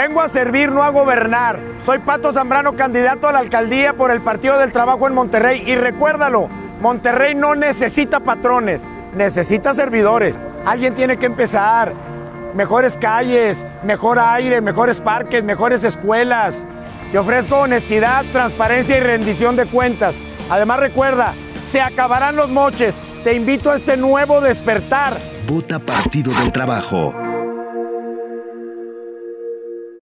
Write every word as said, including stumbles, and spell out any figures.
Vengo a servir, no a gobernar. Soy Pato Zambrano, candidato a la alcaldía por el Partido del Trabajo en Monterrey. Y recuérdalo, Monterrey no necesita patrones, necesita servidores. Alguien tiene que empezar. Mejores calles, mejor aire, mejores parques, mejores escuelas. Te ofrezco honestidad, transparencia y rendición de cuentas. Además, recuerda, se acabarán los moches. Te invito a este nuevo despertar. Vota Partido del Trabajo.